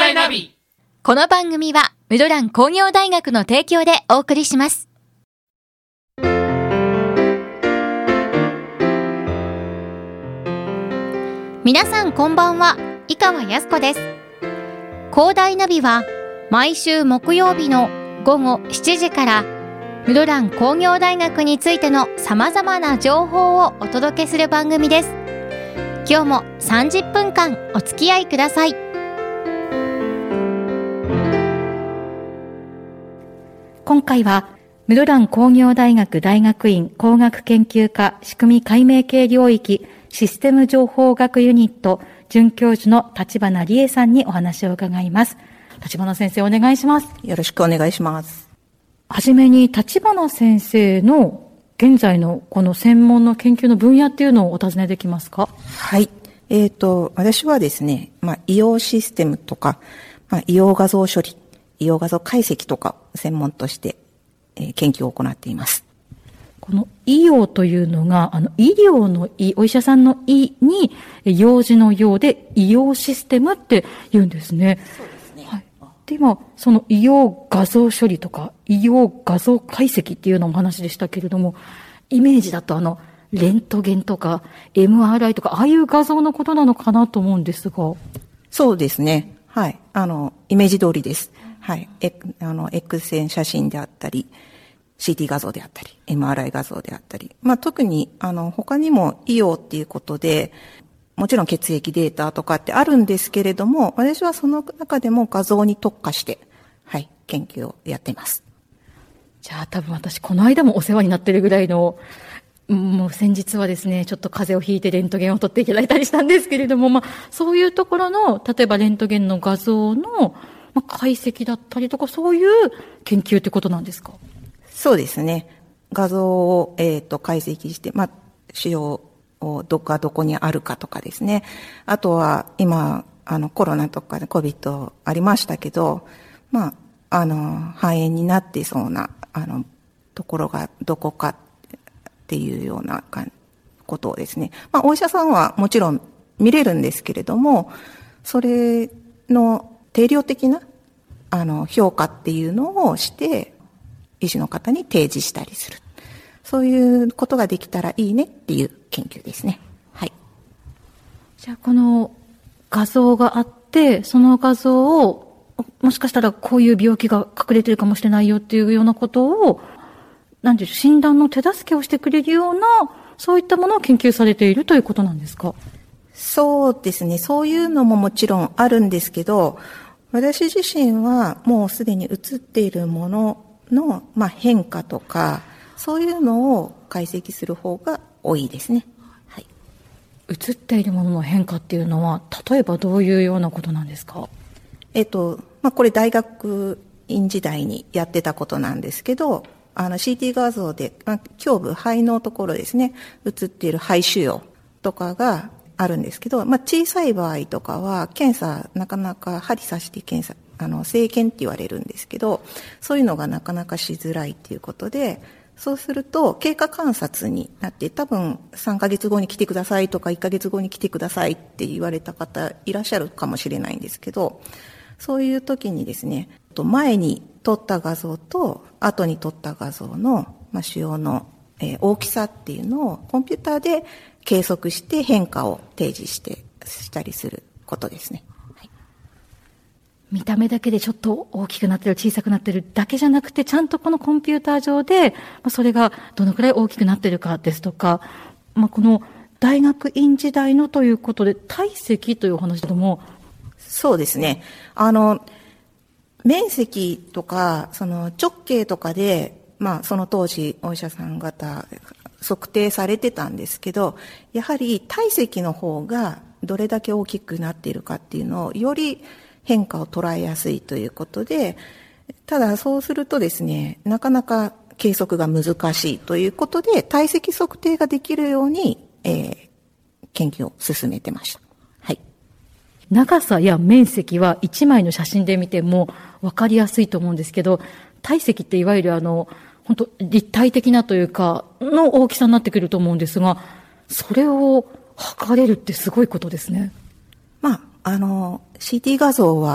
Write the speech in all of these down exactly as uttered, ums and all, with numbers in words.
大ナビ。 この番組は室蘭工業大学の提供でお送りします。皆さんこんばんは、井川靖子です。工大ナビは毎週木曜日の午後しちじから室蘭工業大学についての様々な情報をお届けする番組です。今日もさんじゅっぷんかんお付き合いください。今回は室蘭工業大学大学院工学研究科仕組み解明系領域システム情報学ユニット准教授の立花理恵さんにお話を伺います。立花先生、お願いします。 よろしくお願いします。 はじめに立花先生の現在のこの専門の研究の分野っていうのをお尋ねできますか？ はい。えっと、私はですね、まあ、医療システムとか、まあ、医療画像処理、医療画像解析とかを専門として、えー、研究を行っています。 この医療というのが、あの、医療の医、お医者さんの医に、用事の用で医療システムって言うんですね。 そうですね。 はい。で、今、その医療画像処理とか、医療画像解析っていうのもお話でしたけれども、イメージだとあの、レントゲンとか、エムアールアイ とか、ああいう画像のことなのかなと思うんですが。 そうですね。はい。あの、イメージ通りです。はい。え、あの、X 線写真であったり、シーティー 画像であったり、エムアールアイ 画像であったり。まあ、特に、あの、他にも医療っていうことで、もちろん血液データとかってあるんですけれども、私はその中でも画像に特化して、はい、研究をやっています。 じゃあ多分私、この間もお世話になってるぐらいの、もう先日はですね、ちょっと風邪をひいてレントゲンを取っていただいたりしたんですけれども、まあ、そういうところの、例えばレントゲンの画像の、まあ、解析だったりとか、そういう研究ってことなんですか？ そうですね。画像を、えっと、解析して、まあ、腫瘍をどこかどこにあるかとかですね。あとは、今、あの、コロナとかで コビッド ありましたけど、まあ、あの、肺炎になってそうな、あの、ところがどこかっていうようなことをですね。まあ、お医者さんはもちろん見れるんですけれども、それの定量的な、あの、評価っていうのをして、医師の方に提示したりする。そういうことができたらいいねっていう研究ですね。はい。 じゃあ、この画像があって、その画像を、もしかしたらこういう病気が隠れてるかもしれないよっていうようなことを、なんていう診断の手助けをしてくれるような、そういったものを研究されているということなんですか？ そうですね。そういうのももちろんあるんですけど、私自身はもうすでに映っているものの、まあ、変化とか、そういうのを解析する方が多いですね。はい。 映っているものの変化っていうのは、例えばどういうようなことなんですか？ えっと、まあ、これ大学院時代にやってたことなんですけど、あの シーティー 画像で、まあ、胸部、肺のところですね、映っている肺腫瘍とかがあるんですけど、まあ、小さい場合とかは、検査、なかなか針刺して検査、あの、生検って言われるんですけど、そういうのがなかなかしづらいっていうことで、そうすると、経過観察になって、多分さんかげつごに来てくださいとかいっかげつごに来てくださいって言われた方いらっしゃるかもしれないんですけど、そういう時にですね、前に撮った画像と後に撮った画像の、まあ、腫瘍の、えー、大きさっていうのをコンピューターで計測して変化を提示してしたりすることですね。はい、 見た目だけでちょっと大きくなってる、小さくなってるだけじゃなくて、ちゃんとこのコンピューター上で、まあ、それがどのくらい大きくなってるかですとか、まあ、この大学院時代のということで、体積というお話でも、 そうですね。あの、面積とか、その直径とかで、まあその当時お医者さん方測定されてたんですけど、やはり体積の方がどれだけ大きくなっているかっていうのをより変化を捉えやすいということで、ただそうするとですね、なかなか計測が難しいということで、体積測定ができるように、えー、研究を進めてました。はい。 長さや面積はいちまいの写真で見ても分かりやすいと思うんですけど、体積っていわゆるあの、本当立体的なというか、の大きさになってくると思うんですが、それを測れるってすごいことですね。 まあ、あの、シーティー 画像は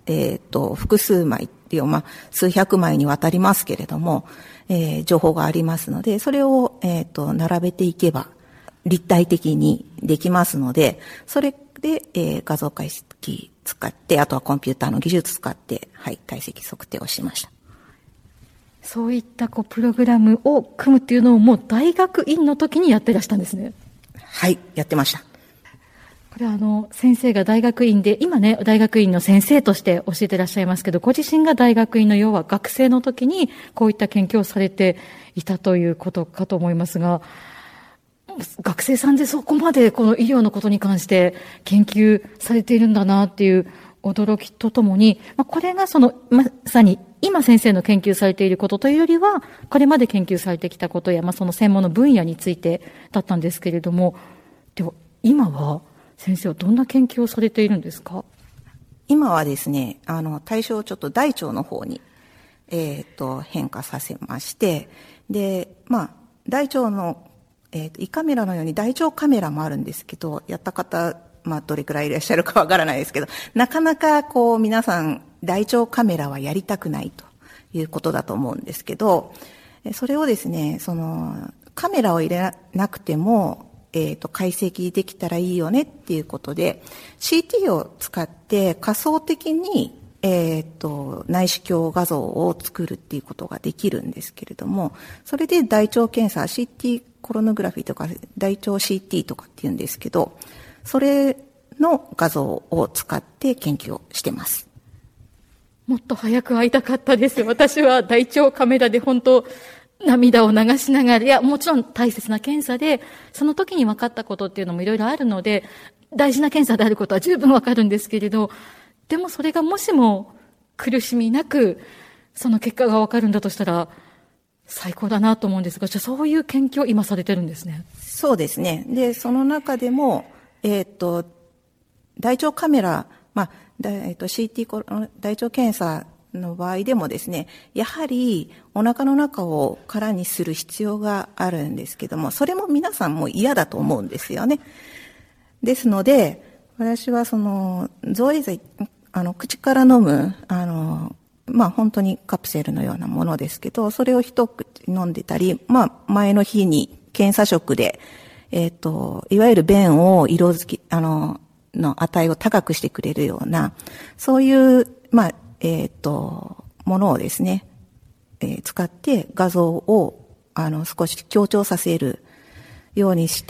えっと、複数枚っていう、まあ、数百枚にわたりますけれども、えー、情報がありますので、それを、えっと、並べていけば、立体的にできますので、それで、えー、画像解析使って、あとはコンピューターの技術使って、はい、体積測定をしました。 そういったこうプログラムを組むっていうのをもう大学院の時にやってらしたんですね。 はい、やってました。 これはあの先生が大学院で、今ね大学院の先生として教えてらっしゃいますけど、ご自身が大学院の要は学生の時にこういった研究をされていたということかと思いますが、学生さんでそこまでこの医療のことに関して研究されているんだなっていう驚きとともに、まあ、これがそのまさに今先生の研究されていることというよりは、これまで研究されてきたことや、まあ、その専門の分野についてだったんですけれども、では今は先生はどんな研究をされているんですか？ 今はですね、あの対象をちょっと大腸の方に、えっと変化させまして、でまあ大腸のえっと胃カメラのように大腸カメラもあるんですけど、やった方まあどれくらいいらっしゃるかわからないですけど、なかなかこう皆さん大腸カメラはやりたくないということだと思うんですけど、それをですね、そのカメラを入れなくても、えっと解析できたらいいよねっていうことで シーティー を使って仮想的にえっと内視鏡画像を作るっていうことができるんですけれども、それで大腸検査 シーティー コロノグラフィーとか大腸 シーティー とかって言うんですけど、それの画像を使って研究をしてます。 もっと早く会いたかったです。私は大腸カメラで本当涙を流しながら、いやもちろん大切な検査で、その時に分かったことっていうのもいろいろあるので、大事な検査であることは十分分かるんですけれど、でもそれがもしも苦しみなくその結果が分かるんだとしたら最高だなと思うんですが、じゃあそういう研究を今されてるんですね。 そうですね。でその中でもえっと大腸カメラ、まあえっと シーティー 大腸検査の場合でもですね、やはりお腹の中を空にする必要があるんですけども、それも皆さんも嫌だと思うんですよね。ですので私はその造影剤、あの口から飲むあのまあ本当にカプセルのようなものですけど、それを一口飲んでたり、まあ前の日に検査食でえっといわゆる便を色づきあのの値を高くしてくれるような、そういう、まあ、えっと、ものをですね、えー、使って画像を、あの、少し強調させるようにして、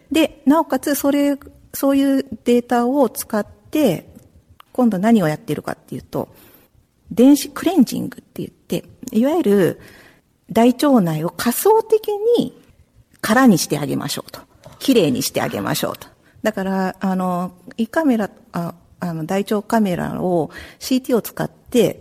で、なおかつ、それ、そういうデータを使って、今度何をやっているかっていうと、電子クレンジングって言って、いわゆる大腸内を仮想的に空にしてあげましょうと。きれいにしてあげましょうと。だから、あの、胃カメラ、ああの、大腸カメラを シーティー を使って、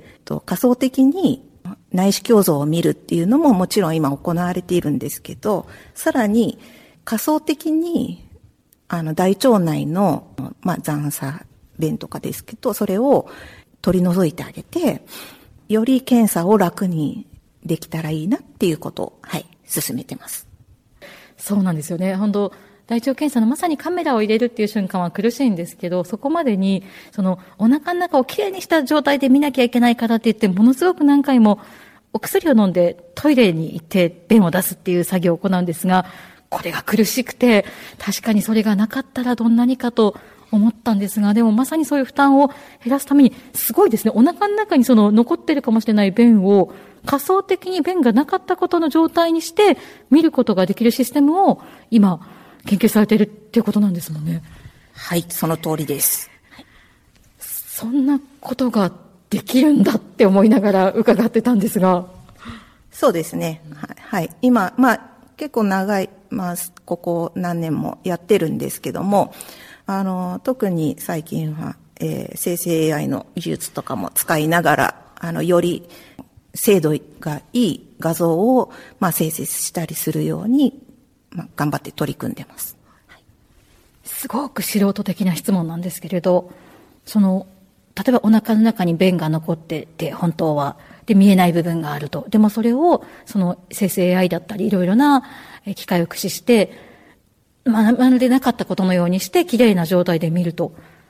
と仮想的に内視鏡像を見るっていうのももちろん今行われているんですけど、さらに仮想的に、あの、大腸内の、まあ、残差、便とかですけど、それを取り除いてあげて、より検査を楽にできたらいいなっていうことを、はい、進めてます。 そうなんですよね。本当大腸検査のまさにカメラを入れるっていう瞬間は苦しいんですけど、そこまでにそのお腹の中をきれいにした状態で見なきゃいけないからって言って、ものすごく何回もお薬を飲んでトイレに行って便を出すっていう作業を行うんですが、これが苦しくて、確かにそれがなかったらどんなにかと思ったんですが、でもまさにそういう負担を減らすためにすごいですね。お腹の中にその残ってるかもしれない便を仮想的に便がなかったことの状態にして見ることができるシステムを今研究されているっていうことなんですもんね。 はい、その通りです。 そんなことができるんだって思いながら伺ってたんですが。 そうですね。はい。今、まあ、結構長い、まあ、ここ何年もやってるんですけども、あの、特に最近は、えー、生成 エーアイ の技術とかも使いながら、あの、より精度がいい画像を、まあ、生成したりするように、まあ、頑張って取り組んでます。はい、 すごく素人的な質問なんですけれど、その、例えばお腹の中に便が残ってて、本当は、で、見えない部分があると。でもそれを、その生成 エーアイ だったり、いろいろな機械を駆使して、まあ、まるでなかったことのようにして、綺麗な状態で見ると。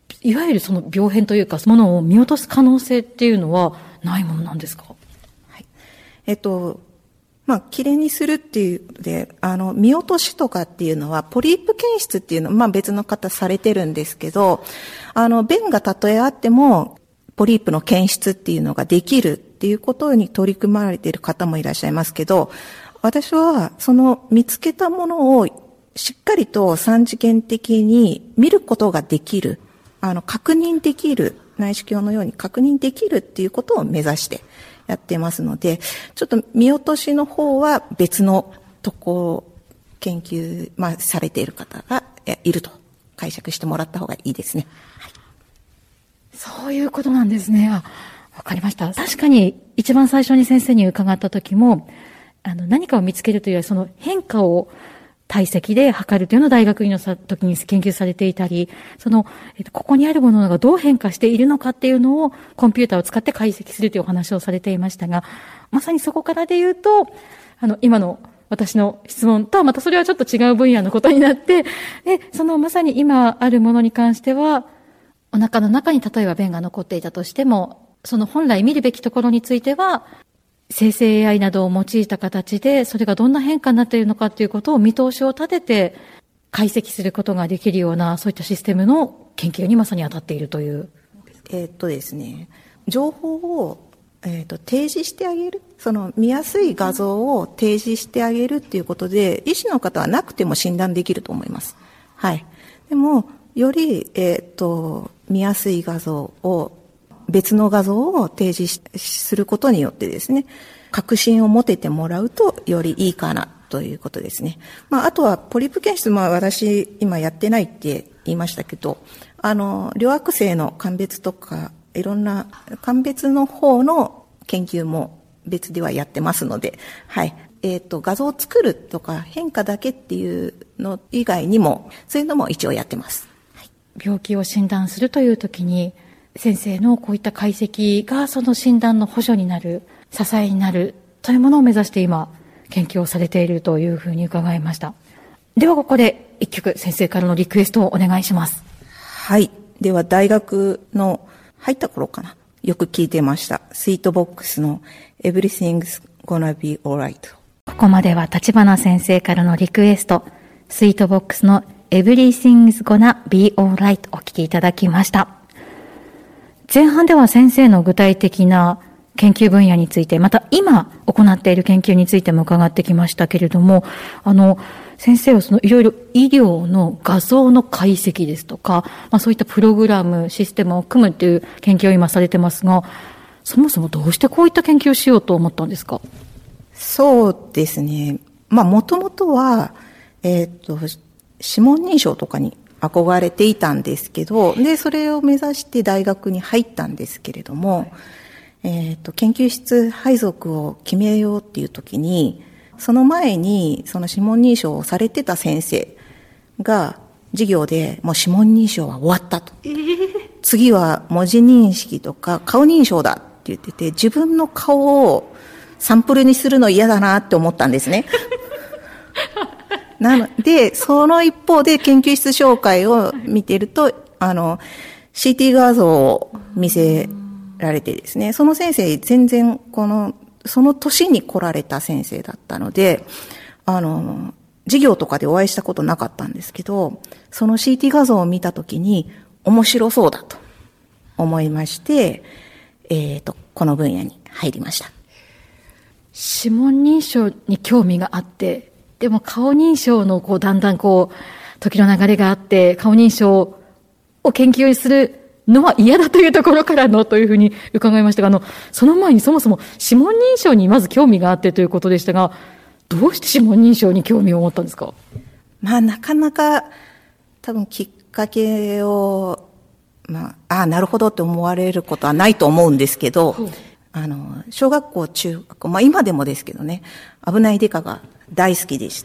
いわゆるその病変というか、ものを見落とす可能性っていうのはないものなんですか？ はい。えっと、まあ、きれいにするっていうので、あの、見落としとかっていうのは、ポリープ検出っていうのは、まあ別の方されてるんですけど、あの、便がたとえあっても、ポリープの検出っていうのができるっていうことに取り組まれている方もいらっしゃいますけど、私はその見つけたものをしっかりと三次元的に見ることができる、あの、確認できる、内視鏡のように確認できるっていうことを目指してやってますので、ちょっと見落としの方は別のとこ研究、まあ、されている方がいると解釈してもらった方がいいですね。はい、 そういうことなんですね。あ、わかりました。確かに一番最初に先生に伺った時も、あの何かを見つけるというよりその変化を体積で測るというのを大学院の時に研究されていたり、その、えっと、ここにあるものがどう変化しているのかっていうのをコンピューターを使って解析するというお話をされていましたが、まさにそこからで言うと、あの、今の私の質問とはまたそれはちょっと違う分野のことになって、で、そのまさに今あるものに関しては、お腹の中に例えば便が残っていたとしても、その本来見るべきところについては、生成 エーアイ などを用いた形で、それがどんな変化になっているのかということを見通しを立てて解析することができるような、そういったシステムの研究にまさに当たっているという。 えー、っとですね、情報を、えー、っと提示してあげる、その見やすい画像を提示してあげるっていうことで、医師の方はなくても診断できると思います。はい。でも、より、えー、っと、見やすい画像を別の画像を提示することによってですね、確信を持ててもらうとよりいいかなということですね。まあ、あとはポリープ検出、まあ私今やってないって言いましたけど、あの、両悪性の鑑別とか、いろんな鑑別の方の研究も別ではやってますので、はい。えっと、画像を作るとか変化だけっていうの以外にも、そういうのも一応やってます。はい、 病気を診断するというときに、先生のこういった解析がその診断の補助になる、支えになるというものを目指して今研究をされているというふうに伺いました。ではここで一曲先生からのリクエストをお願いします。 はい。では大学の入った頃かな。よく聞いてました。スイートボックスの Everything's Gonna Be Alright。 ここまでは立花先生からのリクエスト、スイートボックスの Everything's Gonna Be Alright お聞きいただきました。前半では先生の具体的な研究分野について、また今行っている研究についても伺ってきましたけれども、あの、先生はそのいろいろ医療の画像の解析ですとか、まあそういったプログラム、システムを組むっていう研究を今されてますが、そもそもどうしてこういった研究をしようと思ったんですか？ そうですね。まあもともとは、えっと、指紋認証とかに憧れていたんですけど、で、それを目指して大学に入ったんですけれども、はい、えっと、研究室配属を決めようっていう時に、その前に、その指紋認証をされてた先生が、授業でもう指紋認証は終わったと。えー、次は文字認識とか顔認証だって言ってて、自分の顔をサンプルにするの嫌だなって思ったんですね。なので、その一方で研究室紹介を見てると、あの、シーティー 画像を見せられてですね、その先生全然この、その年に来られた先生だったので、あの、授業とかでお会いしたことなかったんですけど、その シーティー 画像を見たときに面白そうだと思いまして、えっと、この分野に入りました。 指紋認証に興味があって、でも顔認証のこうだんだんこう時の流れがあって顔認証を研究するのは嫌だというところからのというふうに伺いましたが、あのその前にそもそも指紋認証にまず興味があってということでしたが、どうして指紋認証に興味を持ったんですか？ まあなかなか多分きっかけをまあああなるほどって思われることはないと思うんですけど、あの小学校中学校まあ今でもですけどね、危ないデカが大好きでして、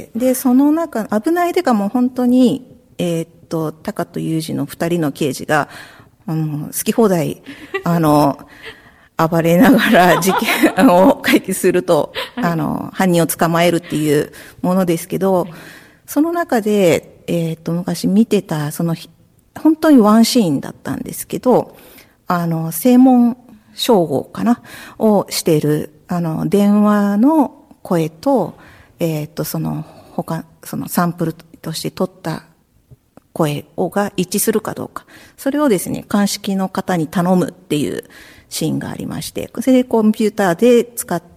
で、その中、危ないデカも本当に、えー、っと、タカとユージの二人の刑事が、あの、好き放題、あの、暴れながら事件を解決すると、あの、犯人を捕まえるっていうものですけど、その中で、えー、っと、昔見てた、その、 本当にワンシーンだったんですけど、あの、声紋照合かなをしている、あの、電話の声と、えっと、その、他、そのサンプルとして取った声をが一致するかどうか。それをですね、鑑識の方に頼むっていうシーンがありまして、それでコンピューターで使って、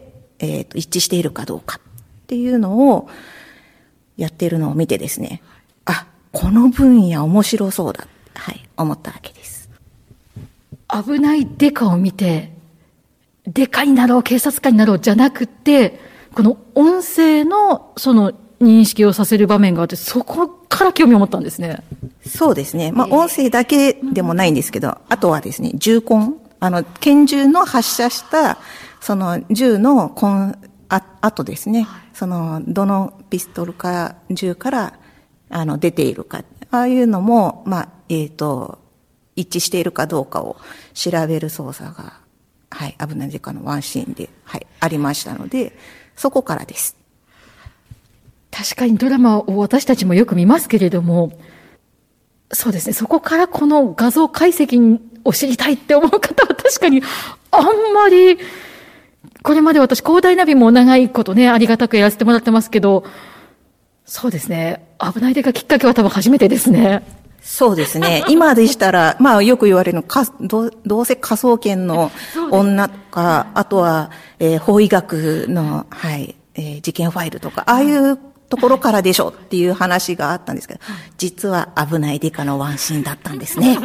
えっと、一致しているかどうかっていうのをやっているのを見てですね、あ、この分野面白そうだ。はい、思ったわけです。 危ないデカを見て、デカになろう、警察官になろうじゃなくて、この音声のその認識をさせる場面があって、そこから興味を持ったんですね。 そうですね。まあ、音声だけでもないんですけど、あとはですね、銃痕、あの、拳銃の発射した、その銃の痕、あ、あとですね、その、どのピストルか、銃から、あの、出ているか、ああいうのも、まあ、えっと、一致しているかどうかを調べる捜査が、はい、危ないデカのワンシーンで、はい、ありましたので、そこからです。 確かにドラマを私たちもよく見ますけれども、そうですね、そこからこの画像解析を知りたいって思う方は確かにあんまり、これまで私、広大ナビも長いことね、ありがたくやらせてもらってますけど、そうですね、危ないデカきっかけは多分初めてですね。 そうですね。今でしたら、まあよく言われるのか、どどうせ科捜研の女とか、あとは、えー、法医学の、はい、えー、事件ファイルとか、ああいうところからでしょっていう話があったんですけど、実は危ないデカのワンシーンだったんですね。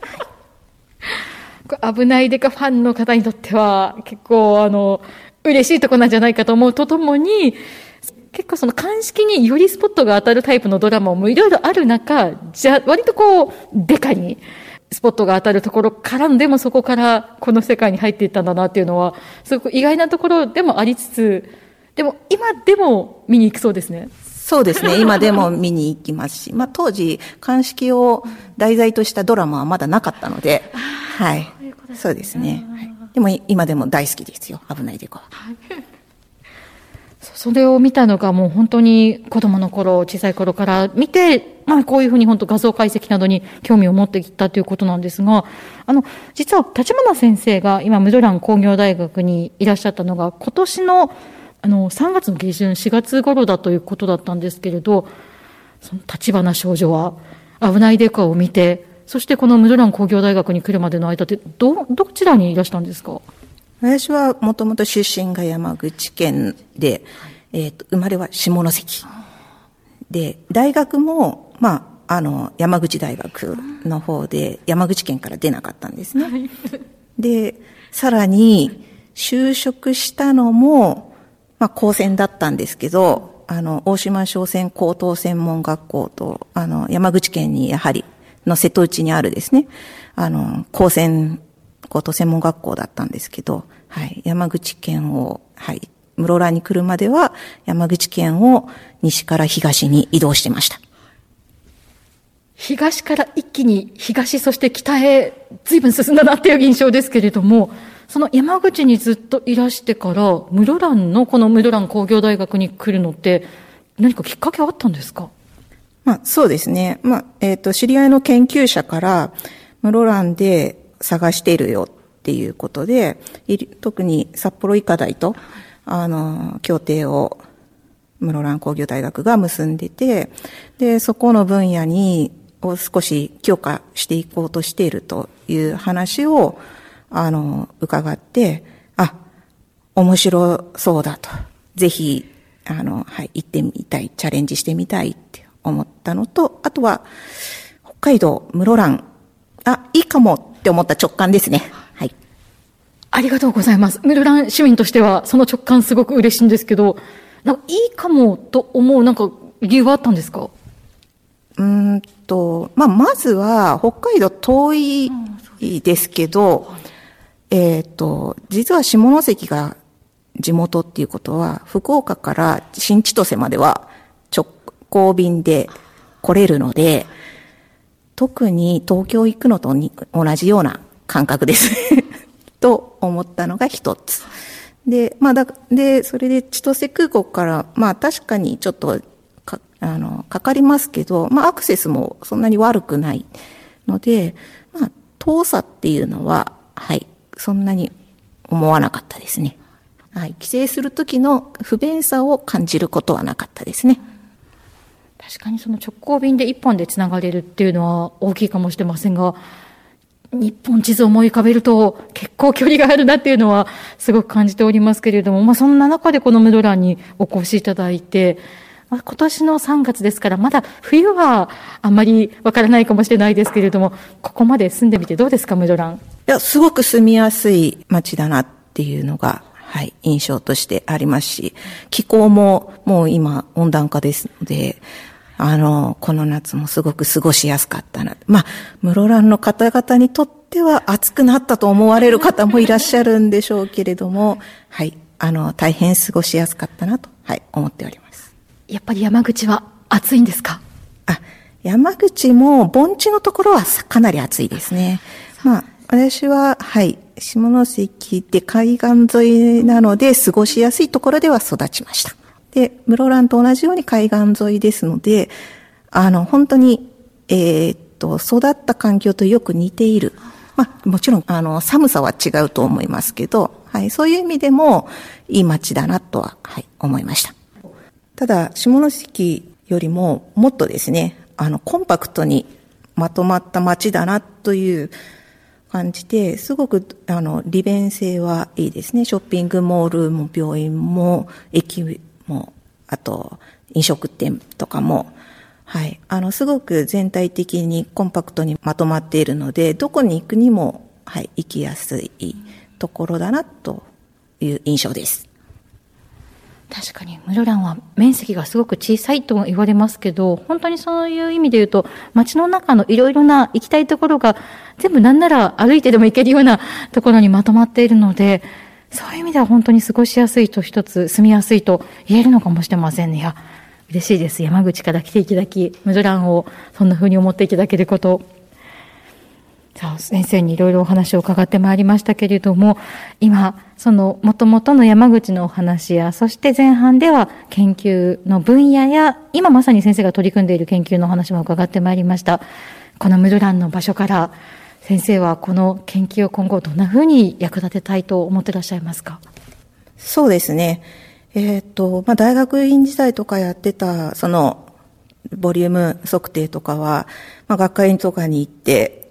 危ないデカファンの方にとっては、結構、あの、嬉しいところなんじゃないかと思うとともに、結構その鑑識によりスポットが当たるタイプのドラマもいろいろある中、じゃ、割とこう、デカにスポットが当たるところから、でもそこからこの世界に入っていったんだなっていうのは、すごく意外なところでもありつつ、でも今でも見に行くそうですね。 そうですね。今でも見に行きますし、まあ当時、鑑識を題材としたドラマはまだなかったので、はい。そうですね。はい、でも今でも大好きですよ。危ないデカは。 それを見たのがもう本当に子供の頃、小さい頃から見て、まあこういうふうに本当画像解析などに興味を持ってきたということなんですが、あの、実は立花先生が今、室蘭工業大学にいらっしゃったのが、今年のあの、さんがつの下旬、しがつ頃だということだったんですけれど、その立花少女は危ないデカを見て、そしてこの室蘭工業大学に来るまでの間って、ど、どちらにいらしたんですか？ 私はもともと出身が山口県で、えっと、生まれは下関。で、大学も、まあ、あの、山口大学の方で、山口県から出なかったんですね。で、さらに、就職したのも、まあ、高専だったんですけど、あの、大島商船高等専門学校と、あの、山口県にやはり、の瀬戸内にあるですね、あの、高専高等専門学校だったんですけど、はい、山口県を、はい、室蘭に来るまでは、山口県を西から東に移動してました。 東から一気に東、そして北へ随分進んだなっていう印象ですけれども、その山口にずっといらしてから、室蘭のこの室蘭工業大学に来るのって、何かきっかけあったんですか？ まあ、そうですね。まあ、えっと、知り合いの研究者から、室蘭で探しているよっていうことで、特に札幌医科大と、あの、協定を室蘭工業大学が結んでて、で、そこの分野に、を少し強化していこうとしているという話を、あの、伺って、あ、面白そうだと。ぜひ、あの、はい、行ってみたい、チャレンジしてみたいって思ったのと、あとは、北海道、室蘭、あ、いいかもって思った直感ですね。はい。 ありがとうございます。室蘭市民としては、その直感すごく嬉しいんですけど、なんかいいかもと思う、なんか理由はあったんですか？ うーんと、まあ、まずは、北海道遠いですけど、えっと、実は下関が地元っていうことは、福岡から新千歳までは直行便で来れるので、特に東京行くのとに同じような感覚です。と思ったのが一つ。で、まあだ、で、それで千歳空港から、まあ確かにちょっとか、 あの、かかりますけど、まあ、アクセスもそんなに悪くないので、まあ、遠さっていうのは、はい、そんなに思わなかったですね。はい、帰省する時の不便さを感じることはなかったですね。 確かにその直行便で一本でつながれるっていうのは大きいかもしれませんが、日本地図を思い浮かべると結構距離があるなっていうのはすごく感じておりますけれども、まあそんな中でこの室蘭にお越しいただいて、まあ、今年のさんがつですからまだ冬はあんまりわからないかもしれないですけれども、ここまで住んでみてどうですか、室蘭。 いや、すごく住みやすい街だなっていうのが、はい、印象としてありますし、気候ももう今温暖化ですので、あの、この夏もすごく過ごしやすかったな。まあ、室蘭の方々にとっては暑くなったと思われる方もいらっしゃるんでしょうけれども、はい、あの、大変過ごしやすかったなと、はい、思っております。 やっぱり山口は暑いんですか？ あ、山口も盆地のところはかなり暑いですね。まあ、私は、はい、下関って海岸沿いなので過ごしやすいところでは育ちました。で、室蘭と同じように海岸沿いですので、あの、本当に、えー、っと、育った環境とよく似ている。まあ、もちろん、あの、寒さは違うと思いますけど、はい、そういう意味でも、いい街だなとは、はい、思いました。ただ、下関よりも、もっとですね、あの、コンパクトにまとまった街だなという感じで、すごく、あの、利便性はいいですね。ショッピングモールも病院も、駅も、あと、飲食店とかも、はい。あの、すごく全体的にコンパクトにまとまっているので、どこに行くにも、はい、行きやすいところだな、という印象です。 確かに、室蘭は面積がすごく小さいと言われますけど、本当にそういう意味で言うと、街の中のいろいろな行きたいところが、全部なんなら歩いてでも行けるようなところにまとまっているので、そういう意味では本当に過ごしやすいと一つ、住みやすいと言えるのかもしれませんね。いや、嬉しいです。山口から来ていただき、室蘭をそんな風に思っていただけること。さあ、先生にいろいろお話を伺ってまいりましたけれども、今、その元々の山口のお話や、そして前半では研究の分野や、今まさに先生が取り組んでいる研究のお話も伺ってまいりました。この室蘭の場所から、先生はこの研究を今後どんなふうに役立てたいと思っていらっしゃいますか？ そうですね。えっと、まあ、大学院時代とかやってた、その、ボリューム測定とかは、まあ、学会とかに行って、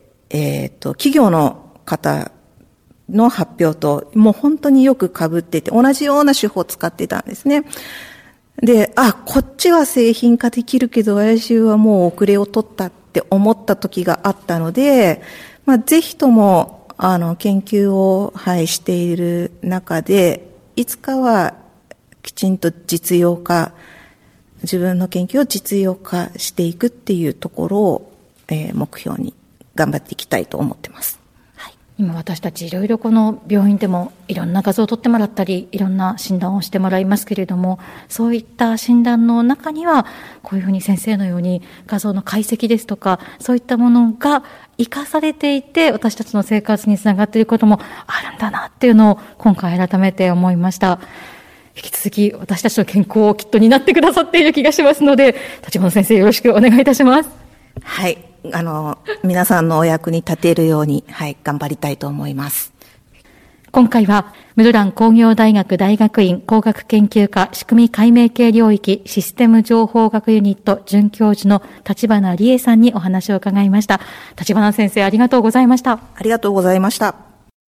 えっと、企業の方の発表と、もう本当によく被ってて、同じような手法を使ってたんですね。で、あ、こっちは製品化できるけど、私はもう遅れを取ったって思った時があったので、まあ、ぜひとも、あの、研究を、はい、している中で、いつかはきちんと実用化、自分の研究を実用化していくっていうところを、えー、目標に頑張っていきたいと思ってます。はい、 今私たちいろいろこの病院でもいろんな画像を撮ってもらったり、いろんな診断をしてもらいますけれども、そういった診断の中には、こういうふうに先生のように画像の解析ですとか、そういったものが生かされていて、私たちの生活につながっていることもあるんだなっていうのを今回改めて思いました。引き続き私たちの健康をきっと担ってくださっている気がしますので、立花先生よろしくお願いいたします。 はい。あの、皆さんのお役に立てるように、はい、頑張りたいと思います。 今回は、室蘭工業大学大学院工学研究科仕組み解明系領域システム情報学ユニット准教授の立花理恵さんにお話を伺いました。立花先生、ありがとうございました。 ありがとうございました。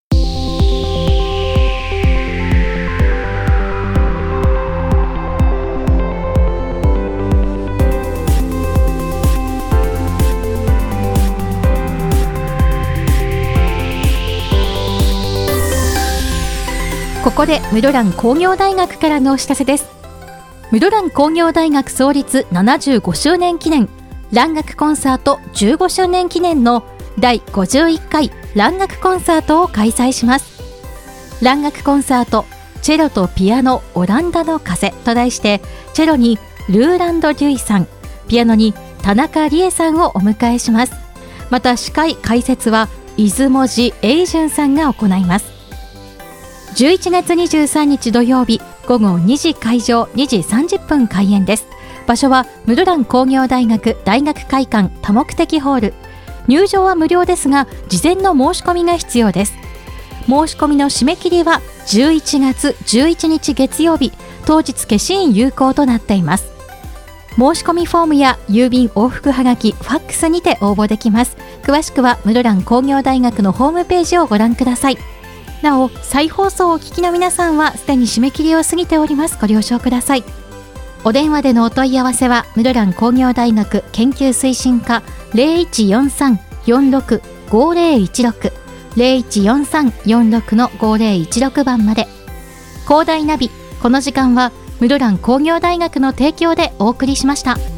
ここで室蘭工業大学からのお知らせです。室蘭工業大学創立ななじゅうごしゅうねん記念蘭学コンサートじゅうごしゅうねん記念のだいごじゅういっかい蘭学コンサートを開催します。蘭学コンサートチェロとピアノオランダの風と題して、チェロにルーランド・デュイさん、ピアノに田中理恵さんをお迎えします。また司会解説は出雲寺英順さんが行います。じゅういちがつにじゅうさんにち土曜日、午後にじ開場、にじさんじゅっぷん開演です。 場所は室蘭工業大学大学会館多目的ホール。入場は無料ですが、事前の申し込みが必要です。申し込みの締め切りはじゅういちがつじゅういちにち月曜日、当日消印有効となっています。申し込みフォームや郵便往復はがき、ファックスにて応募できます。詳しくは室蘭工業大学のホームページをご覧ください。なお、再放送をお聞きの皆さんはすでに締め切りを過ぎております。ご了承ください。お電話でのお問い合わせは室蘭工業大学研究推進課 ゼロいちよんさんよんろくごゼロいちろく ゼロいちよんさんよんろくのごゼロいちろく番まで。広大ナビ、この時間は室蘭工業大学の提供でお送りしました。